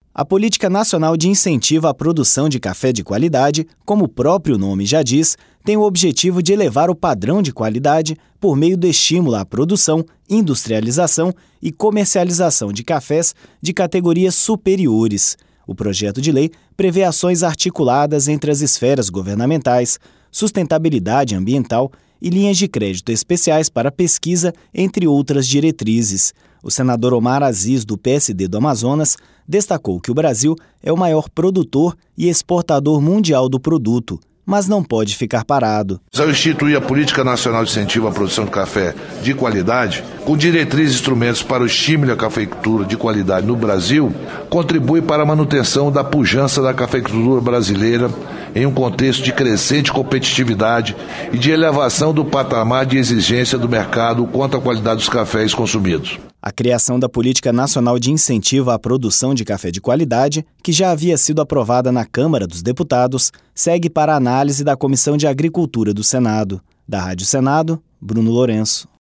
A Política Nacional de Incentivo à Produção de Café de Qualidade, como o próprio nome já diz, tem o objetivo de elevar o padrão de qualidade por meio do estímulo à produção, industrialização e comercialização de cafés de categorias superiores. O projeto de lei prevê ações articuladas entre as esferas governamentais, sustentabilidade ambiental e linhas de crédito especiais para pesquisa, entre outras diretrizes. O senador Omar Aziz, do PSD do Amazonas, destacou que o Brasil é o maior produtor e exportador mundial do produto, mas não pode ficar parado. Ao instituir a Política Nacional de Incentivo à Produção de Café de Qualidade, com diretrizes e instrumentos para o estímulo à cafeicultura de qualidade no Brasil, contribui para a manutenção da pujança da cafeicultura brasileira em um contexto de crescente competitividade e de elevação do patamar de exigência do mercado quanto à qualidade dos cafés consumidos. A criação da Política Nacional de Incentivo à Produção de Café de Qualidade, que já havia sido aprovada na Câmara dos Deputados, segue para a análise da Comissão de Agricultura do Senado. Da Rádio Senado, Bruno Lourenço.